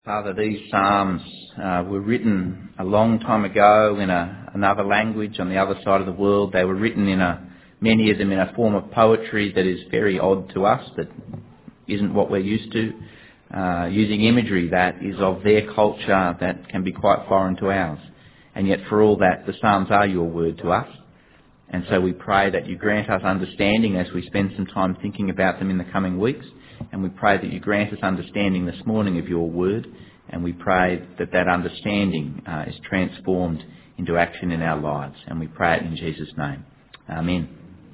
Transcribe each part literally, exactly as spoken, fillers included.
Father, these Psalms uh, were written a long time ago in a, another language on the other side of the world. They were written in a, many of them in a form of poetry that is very odd to us, that isn't what we're used to, uh, using imagery that is of their culture that can be quite foreign to ours. And yet for all that, the Psalms are your word to us. And so we pray that you grant us understanding as we spend some time thinking about them in the coming weeks. And we pray that you grant us understanding this morning of your word. And we pray that that understanding uh, is transformed into action in our lives. And we pray it in Jesus' name. Amen.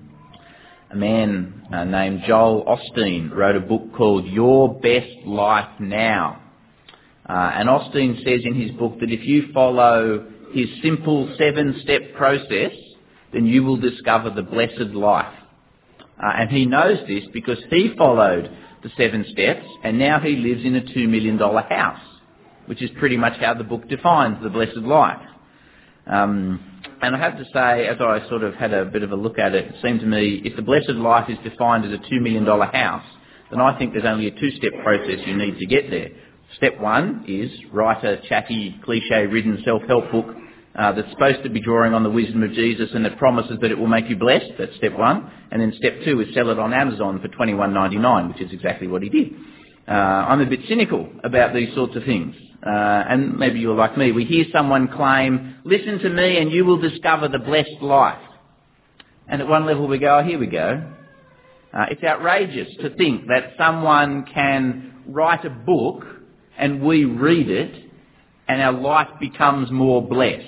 A man uh, named Joel Osteen wrote a book called Your Best Life Now. Uh, and Osteen says in his book that if you follow his simple seven-step process, then you will discover the blessed life. Uh, and he knows this because he followed the seven steps and now he lives in a two million dollars house, which is pretty much how the book defines the blessed life. Um, and I have to say, as I sort of had a bit of a look at it, it seemed to me if the blessed life is defined as a two million dollars house, then I think there's only a two-step process you need to get there. Step one is write a chatty, cliche-ridden self-help book Uh, that's supposed to be drawing on the wisdom of Jesus and that promises that it will make you blessed. That's step one. And then step two is sell it on Amazon for twenty-one ninety-nine, which is exactly what he did. Uh, I'm a bit cynical about these sorts of things. Uh, and maybe you're like me. We hear someone claim, listen to me and you will discover the blessed life. And at one level we go, oh, here we go. Uh, it's outrageous to think that someone can write a book and we read it and our life becomes more blessed.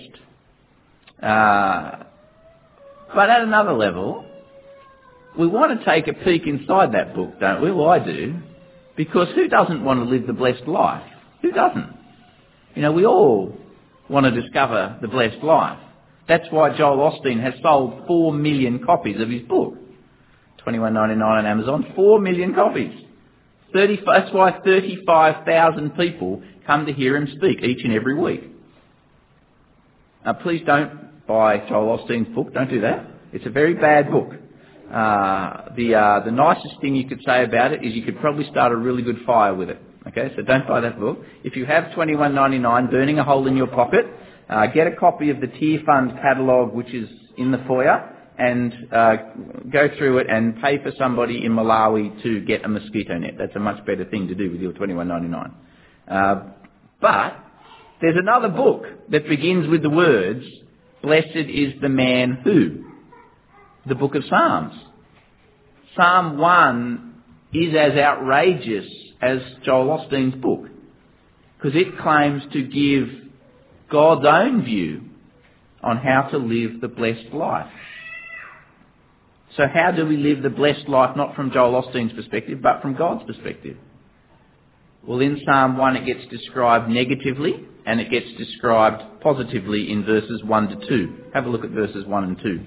Uh, but at another level, we want to take a peek inside that book, don't we? Well, I do. Because who doesn't want to live the blessed life? Who doesn't? You know, we all want to discover the blessed life. That's why Joel Osteen has sold four million copies of his book. twenty-one ninety-nine on Amazon, four million copies. thirty, that's why thirty-five thousand people come to hear him speak each and every week. Now, please don't buy Joel Osteen's book. Don't do that. It's a very bad book. Uh, the uh, the nicest thing you could say about it is you could probably start a really good fire with it. Okay, so don't buy that book. If you have twenty-one ninety-nine burning a hole in your pocket, uh, get a copy of the Tear Fund catalogue, which is in the foyer, and uh, go through it and pay for somebody in Malawi to get a mosquito net. That's a much better thing to do with your twenty-one ninety-nine. Uh, but there's another book that begins with the words, blessed is the man who? The book of Psalms. Psalm one is as outrageous as Joel Osteen's book because it claims to give God's own view on how to live the blessed life. So how do we live the blessed life, not from Joel Osteen's perspective, but from God's perspective? Well, in Psalm one it gets described negatively and it gets described positively in verses one to two. Have a look at verses one and two.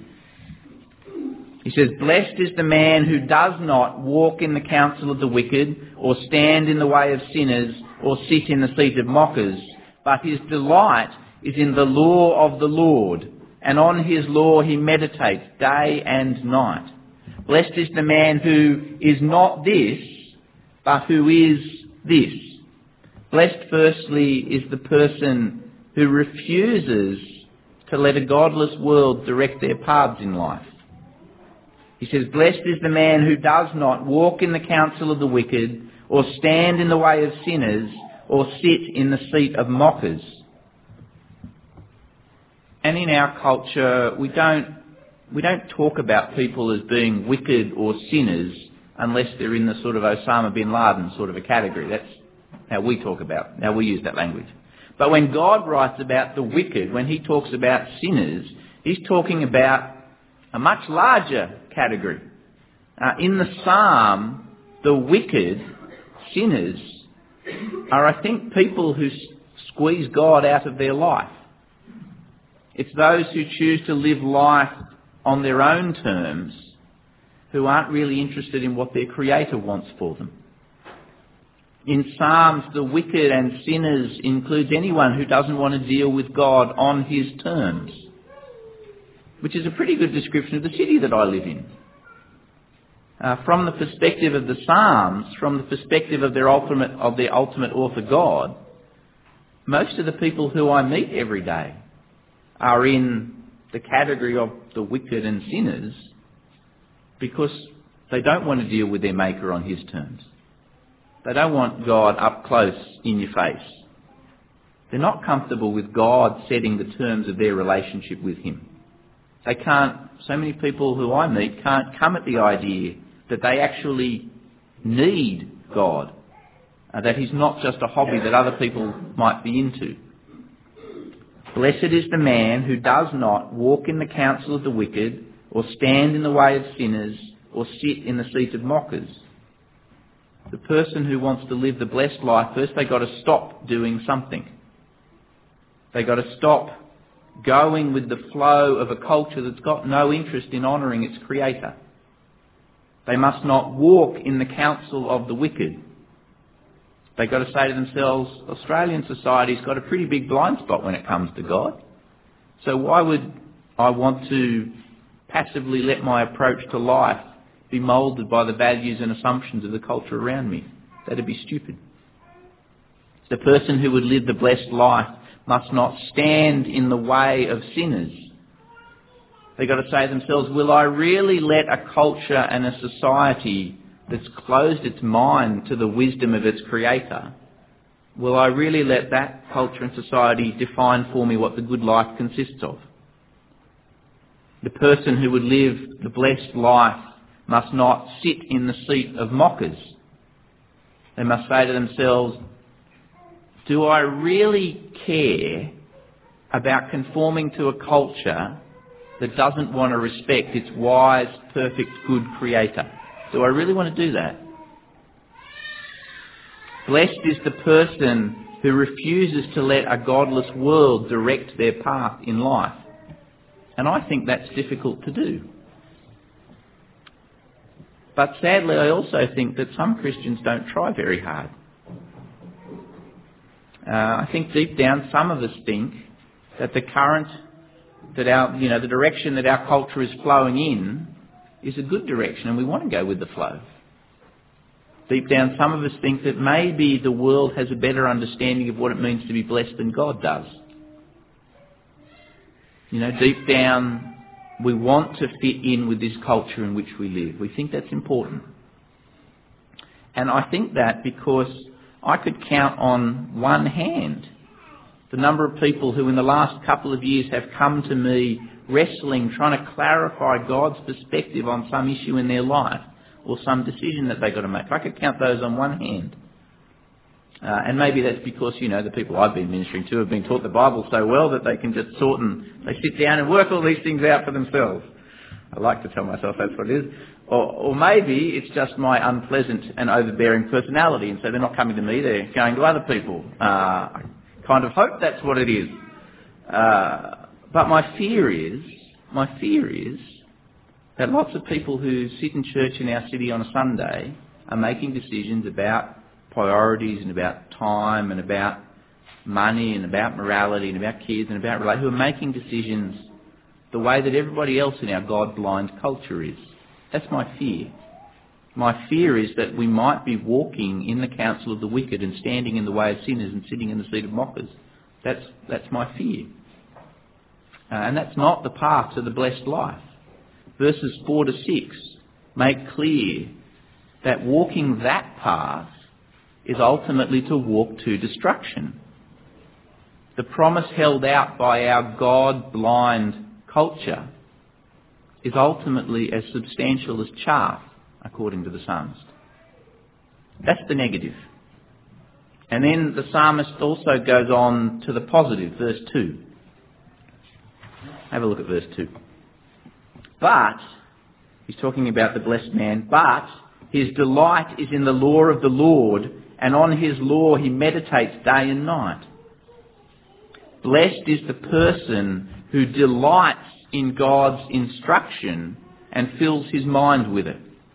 He says, blessed is the man who does not walk in the counsel of the wicked or stand in the way of sinners or sit in the seat of mockers, but his delight is in the law of the Lord, and on his law he meditates day and night. Blessed is the man who is not this, but who is this. Blessed, firstly, is the person who refuses to let a godless world direct their paths in life. He says, blessed is the man who does not walk in the counsel of the wicked, or stand in the way of sinners, or sit in the seat of mockers. And in our culture, we don't we don't talk about people as being wicked or sinners unless they're in the sort of Osama bin Laden sort of a category. That's how we talk about, how we use that language. But when God writes about the wicked, when he talks about sinners, he's talking about a much larger category. Uh, in the psalm, the wicked, sinners, are, I think, people who s- squeeze God out of their life. It's those who choose to live life on their own terms, who aren't really interested in what their Creator wants for them. In Psalms, the wicked and sinners includes anyone who doesn't want to deal with God on his terms, which is a pretty good description of the city that I live in. Uh, from the perspective of the Psalms, from the perspective of their ultimate of their ultimate author God, most of the people who I meet every day are in the category of the wicked and sinners because they don't want to deal with their Maker on his terms. They don't want God up close in your face. They're not comfortable with God setting the terms of their relationship with him. They can't, so many people who I meet can't come at the idea that they actually need God, uh, that he's not just a hobby that other people might be into. Blessed is the man who does not walk in the counsel of the wicked, or stand in the way of sinners, or sit in the seat of mockers. The person who wants to live the blessed life, first they've got to stop doing something. They've got to stop going with the flow of a culture that's got no interest in honouring its creator. They must not walk in the counsel of the wicked. They've got to say to themselves, Australian society's got a pretty big blind spot when it comes to God. So why would I want to passively let my approach to life be moulded by the values and assumptions of the culture around me? That'd be stupid. The person who would live the blessed life must not stand in the way of sinners. They've got to say to themselves, will I really let a culture and a society that's closed its mind to the wisdom of its creator, will I really let that culture and society define for me what the good life consists of? The person who would live the blessed life must not sit in the seat of mockers. They must say to themselves, do I really care about conforming to a culture that doesn't want to respect its wise, perfect, good creator? Do I really want to do that? Blessed is the person who refuses to let a godless world direct their path in life. And I think that's difficult to do. But sadly, I also think that some Christians don't try very hard. Uh, I think deep down some of us think that the current, that our, you know, the direction that our culture is flowing in is a good direction and we want to go with the flow. Deep down some of us think that maybe the world has a better understanding of what it means to be blessed than God does. You know, deep down we want to fit in with this culture in which we live. We think that's important. And I think that because I could count on one hand the number of people who in the last couple of years have come to me wrestling, trying to clarify God's perspective on some issue in their life or some decision that they've got to make. I could count those on one hand. Uh, and maybe that's because, you know, the people I've been ministering to have been taught the Bible so well that they can just sort and they sit down and work all these things out for themselves. I like to tell myself that's what it is. Or, or maybe it's just my unpleasant and overbearing personality, and so they're not coming to me, they're going to other people. Uh, I kind of hope that's what it is. Uh, but my fear is, my fear is that lots of people who sit in church in our city on a Sunday are making decisions about priorities and about time and about money and about morality and about kids and about relationships, who are making decisions the way that everybody else in our God-blind culture is. That's my fear. My fear is that we might be walking in the counsel of the wicked and standing in the way of sinners and sitting in the seat of mockers. That's, that's my fear. Uh, and that's not the path to the blessed life. Verses four to six make clear that walking that path is ultimately to walk to destruction. The promise held out by our God-blind culture is ultimately as substantial as chaff, according to the psalmist. That's the negative. And then the psalmist also goes on to the positive, verse two. Have a look at verse two. But, he's talking about the blessed man, but his delight is in the law of the Lord, and on his law he meditates day and night. Blessed is the person who delights in God's instruction and fills his mind with it.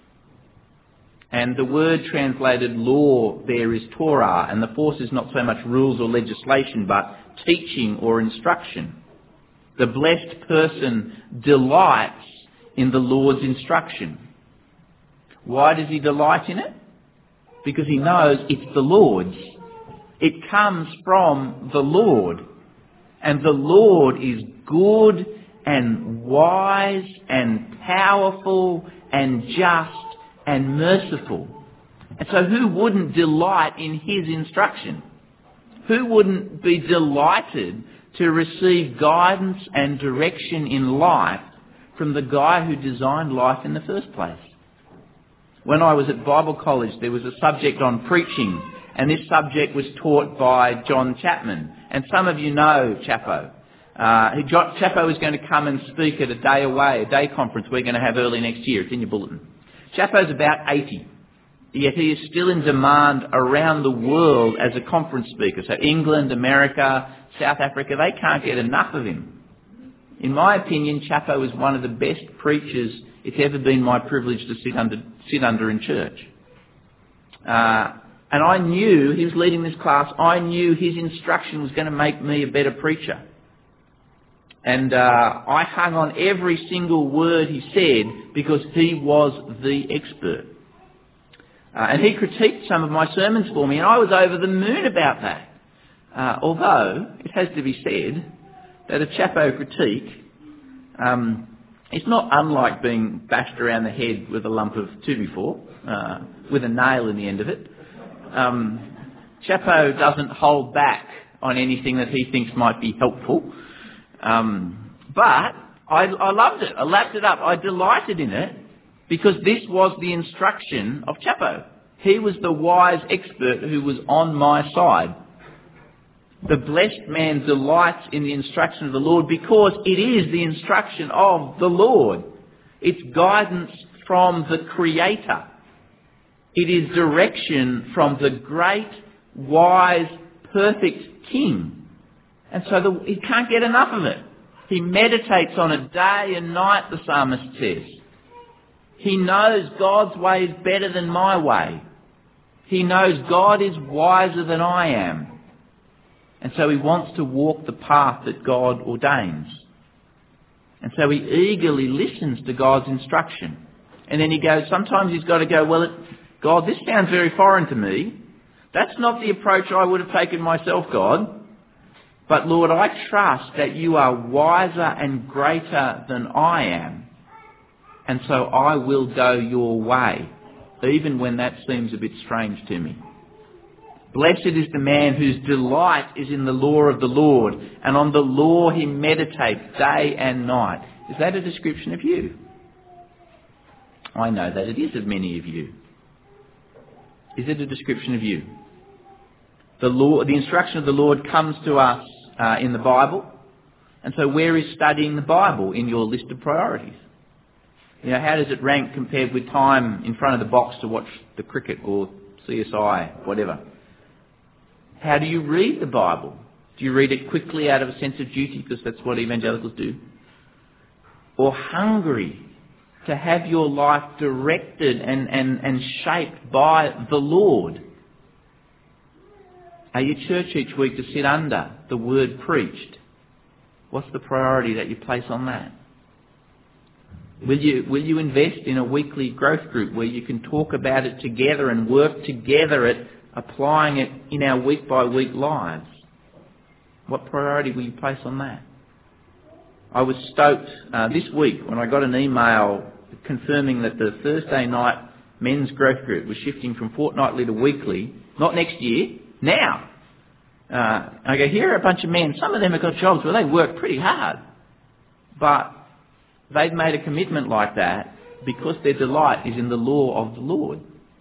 And the word translated law there is Torah, and the force is not so much rules or legislation, but teaching or instruction. The blessed person delights in the Lord's instruction. Why does he delight in it? Because he knows it's the Lord's. It comes from the Lord. And the Lord is good and wise and powerful and just and merciful. And so who wouldn't delight in his instruction? Who wouldn't be delighted to receive guidance and direction in life from the guy who designed life in the first place? When I was at Bible college, there was a subject on preaching, and this subject was taught by John Chapman. And some of you know Chapo. Uh, he, Chapo is going to come and speak at a day away, a day conference we're going to have early next year. It's in your bulletin. Chapo's about eighty. Yet he is still in demand around the world as a conference speaker. So England, America, South Africa, they can't get enough of him. In my opinion, Chapo is one of the best preachers it's ever been my privilege to sit under, sit under in church. Uh, and I knew, he was leading this class, I knew his instruction was going to make me a better preacher. And uh, I hung on every single word he said because he was the expert. Uh, and he critiqued some of my sermons for me, and I was over the moon about that. Uh, although, it has to be said that a Chapo critique, um, it's not unlike being bashed around the head with a lump of two before, uh, with a nail in the end of it. Um, Chapo doesn't hold back on anything that he thinks might be helpful. Um, but I, I loved it. I lapped it up. I delighted in it. Because this was the instruction of Chapo. He was the wise expert who was on my side. The blessed man delights in the instruction of the Lord because it is the instruction of the Lord. It's guidance from the Creator. It is direction from the great, wise, perfect King. And so the, he can't get enough of it. He meditates on it day and night, the psalmist says. He knows God's way is better than my way. He knows God is wiser than I am. And so he wants to walk the path that God ordains. And so he eagerly listens to God's instruction. And then he goes, sometimes he's got to go, well, it, God, this sounds very foreign to me. That's not the approach I would have taken myself, God. But Lord, I trust that you are wiser and greater than I am. And so I will go your way, even when that seems a bit strange to me. Blessed is the man whose delight is in the law of the Lord, and on the law he meditates day and night. Is that a description of you? I know that it is of many of you. Is it a description of you? The law, the instruction of the Lord comes to us uh, in the Bible. And so where is studying the Bible in your list of priorities? You know, how does it rank compared with time in front of the box to watch the cricket or C S I, whatever? How do you read the Bible? Do you read it quickly out of a sense of duty because that's what evangelicals do? Or hungry to have your life directed and, and, and shaped by the Lord? Are you church each week to sit under the word preached? What's the priority that you place on that? Will you, will you invest in a weekly growth group where you can talk about it together and work together at applying it in our week-by-week lives? What priority will you place on that? I was stoked uh, this week when I got an email confirming that the Thursday night men's growth group was shifting from fortnightly to weekly, not next year, now. Uh, I go, here are a bunch of men. Some of them have got jobs where they work pretty hard. But they've made a commitment like that because their delight is in the law of the Lord.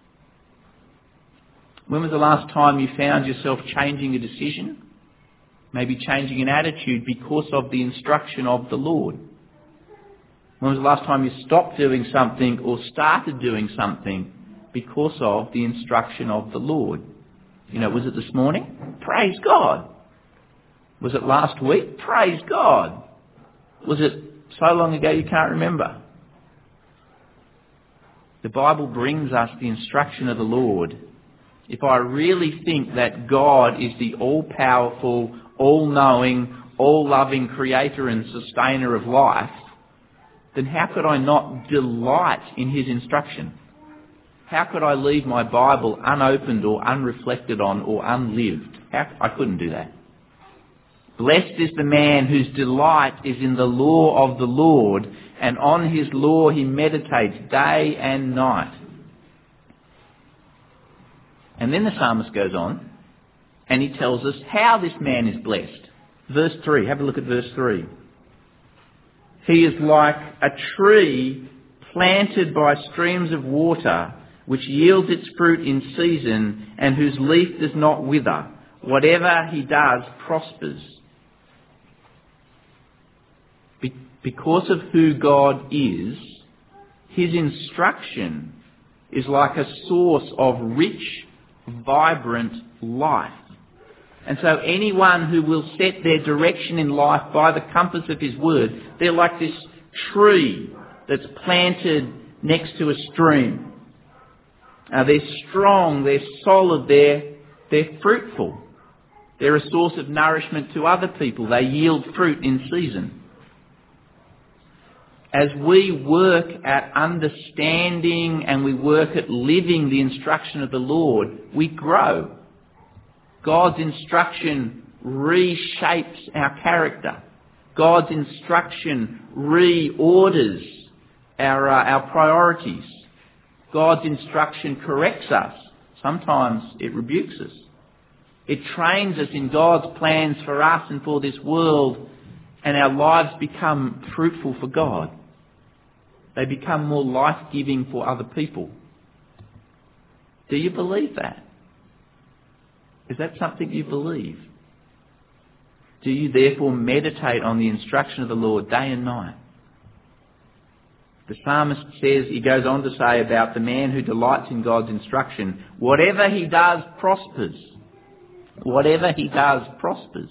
When was the last time you found yourself changing a decision? Maybe changing an attitude because of the instruction of the Lord? When was the last time you stopped doing something or started doing something because of the instruction of the Lord? You know, was it this morning? Praise God. Was it last week? Praise God. Was it so long ago you can't remember? The Bible brings us the instruction of the Lord. If I really think that God is the all-powerful, all-knowing, all-loving creator and sustainer of life, then how could I not delight in his instruction? How could I leave my Bible unopened or unreflected on or unlived? How, I couldn't do that. Blessed is the man whose delight is in the law of the Lord, and on his law he meditates day and night. And then the psalmist goes on, and he tells us how this man is blessed. Verse three, have a look at verse three. He is like a tree planted by streams of water, which yields its fruit in season, and whose leaf does not wither. Whatever he does prospers. Be- because of who God is, his instruction is like a source of rich, vibrant life. And so anyone who will set their direction in life by the compass of his word, they're like this tree that's planted next to a stream. Uh, they're strong, they're solid, they're, they're fruitful. They're a source of nourishment to other people. They yield fruit in season. As we work at understanding and we work at living the instruction of the Lord, we grow. God's instruction reshapes our character. God's instruction reorders our, uh, our priorities. God's instruction corrects us. Sometimes it rebukes us. It trains us in God's plans for us and for this world, and our lives become fruitful for God. They become more life-giving for other people. Do you believe that? Is that something you believe? Do you therefore meditate on the instruction of the Lord day and night? The psalmist says, he goes on to say about the man who delights in God's instruction, whatever he does prospers. Whatever he does prospers.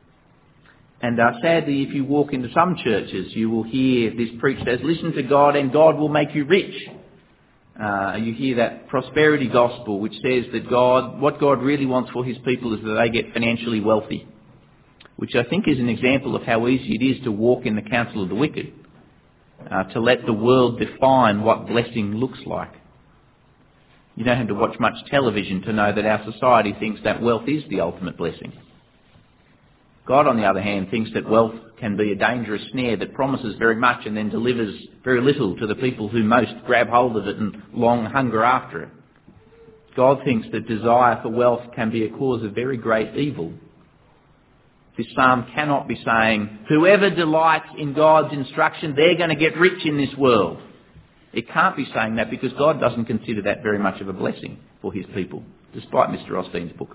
And uh, sadly, if you walk into some churches, you will hear this preached as, listen to God and God will make you rich. Uh, you hear that prosperity gospel which says that God, what God really wants for his people is that they get financially wealthy, which I think is an example of how easy it is to walk in the counsel of the wicked, uh, to let the world define what blessing looks like. You don't have to watch much television to know that our society thinks that wealth is the ultimate blessing. God, on the other hand, thinks that wealth can be a dangerous snare that promises very much and then delivers very little to the people who most grab hold of it and long hunger after it. God thinks that desire for wealth can be a cause of very great evil. This psalm cannot be saying, whoever delights in God's instruction, they're going to get rich in this world. It can't be saying that because God doesn't consider that very much of a blessing for his people, despite Mister Osteen's book.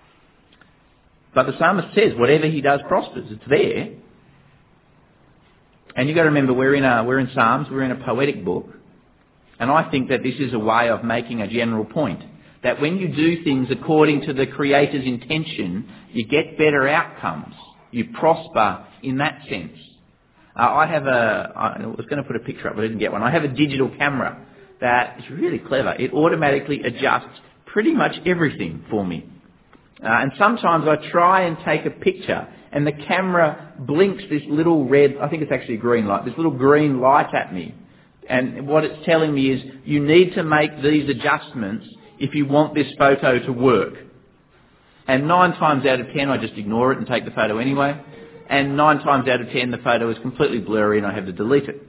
But the psalmist says whatever he does prospers. It's there. And you've got to remember we're in, a, we're in Psalms, we're in a poetic book. And I think that this is a way of making a general point. That when you do things according to the Creator's intention, you get better outcomes. You prosper in that sense. Uh, I have a, I was going to put a picture up but I didn't get one. I have a digital camera that is really clever. It automatically adjusts pretty much everything for me. Uh, and sometimes I try and take a picture and the camera blinks this little red, I think it's actually a green light, this little green light at me. And what it's telling me is you need to make these adjustments if you want this photo to work. And nine times out of ten I just ignore it and take the photo anyway. And nine times out of ten the photo is completely blurry and I have to delete it.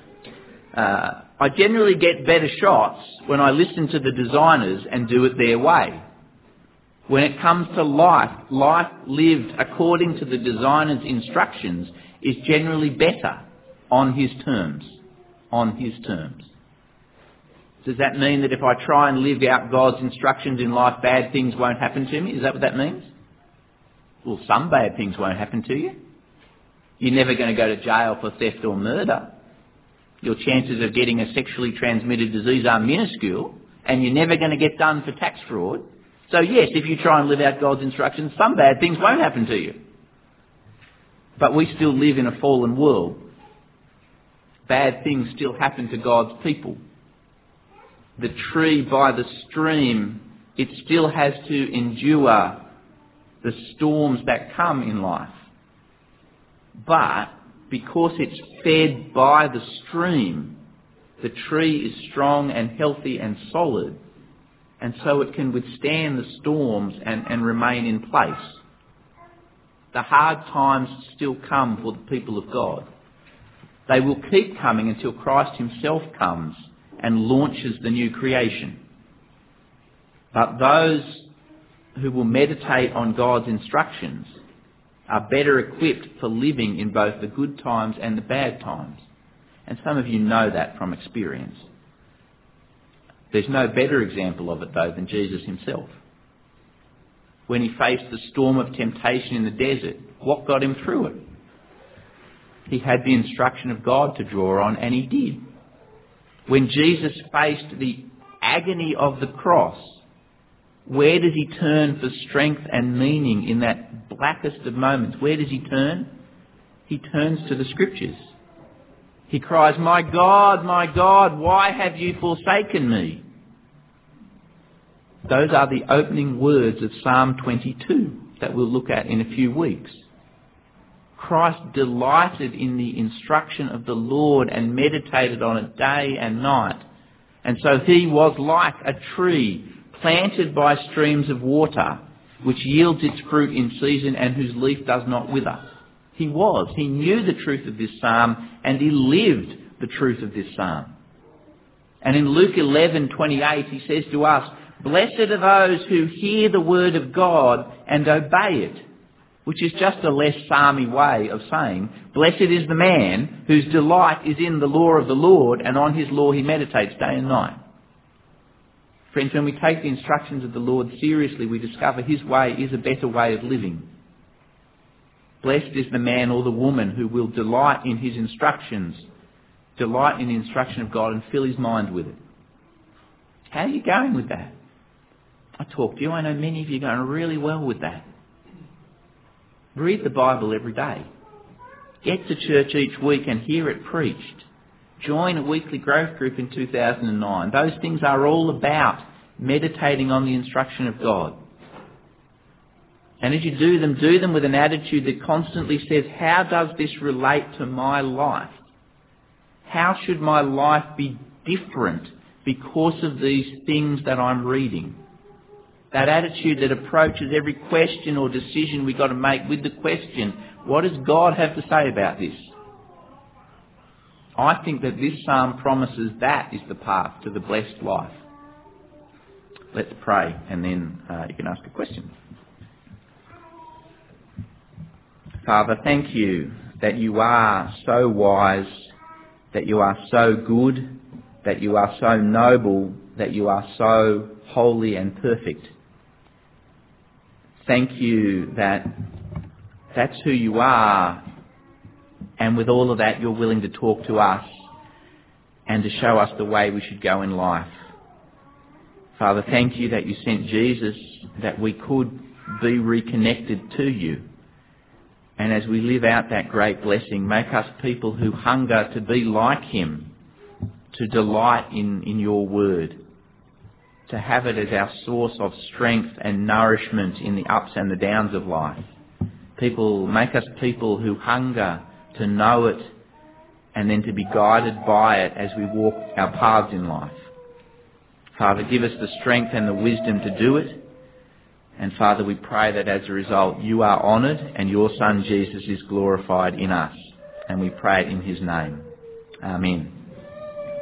Uh, I generally get better shots when I listen to the designers and do it their way. When it comes to life, life lived according to the designer's instructions is generally better on his terms. On his terms. Does that mean that if I try and live out God's instructions in life, bad things won't happen to me? Is that what that means? Well, some bad things won't happen to you. You're never going to go to jail for theft or murder. Your chances of getting a sexually transmitted disease are minuscule, and you're never going to get done for tax fraud. So yes, if you try and live out God's instructions, some bad things won't happen to you. But we still live in a fallen world. Bad things still happen to God's people. The tree by the stream, it still has to endure the storms that come in life. But because it's fed by the stream, the tree is strong and healthy and solid, and so it can withstand the storms and, and remain in place. The hard times still come for the people of God. They will keep coming until Christ himself comes and launches the new creation. But those who will meditate on God's instructions are better equipped for living in both the good times and the bad times. And some of you know that from experience. There's no better example of it, though, than Jesus himself. When he faced the storm of temptation in the desert, what got him through it? He had the instruction of God to draw on, and he did. When Jesus faced the agony of the cross, where does he turn for strength and meaning in that blackest of moments? Where does he turn? He turns to the Scriptures. He cries, "My God, my God, why have you forsaken me?" Those are the opening words of Psalm twenty-two that we'll look at in a few weeks. Christ delighted in the instruction of the Lord and meditated on it day and night. And so he was like a tree planted by streams of water, which yields its fruit in season and whose leaf does not wither. He was. He knew the truth of this psalm and he lived the truth of this psalm. And in Luke eleven twenty-eight he says to us, "Blessed are those who hear the word of God and obey it," which is just a less psalmy way of saying, blessed is the man whose delight is in the law of the Lord, and on his law he meditates day and night. Friends, when we take the instructions of the Lord seriously, we discover his way is a better way of living. Blessed is the man or the woman who will delight in his instructions, delight in the instruction of God and fill his mind with it. How are you going with that? I talk to you. I know many of you are going really well with that. Read the Bible every day. Get to church each week and hear it preached. Join a weekly growth group in two thousand nine. Those things are all about meditating on the instruction of God. And as you do them, do them with an attitude that constantly says, how does this relate to my life? How should my life be different because of these things that I'm reading? That attitude that approaches every question or decision we've got to make with the question, what does God have to say about this? I think that this psalm promises that is the path to the blessed life. Let's pray and then uh, you can ask a question. Father, thank you that you are so wise, that you are so good, that you are so noble, that you are so holy and perfect. Thank you that that's who you are, and with all of that you're willing to talk to us and to show us the way we should go in life. Father, thank you that you sent Jesus, that we could be reconnected to you. And as we live out that great blessing, make us people who hunger to be like him, to delight in, in your word, to have it as our source of strength and nourishment in the ups and the downs of life. People, make us people who hunger to know it and then to be guided by it as we walk our paths in life. Father, give us the strength and the wisdom to do it. And Father, we pray that as a result you are honoured and your Son Jesus is glorified in us. And we pray it in his name. Amen.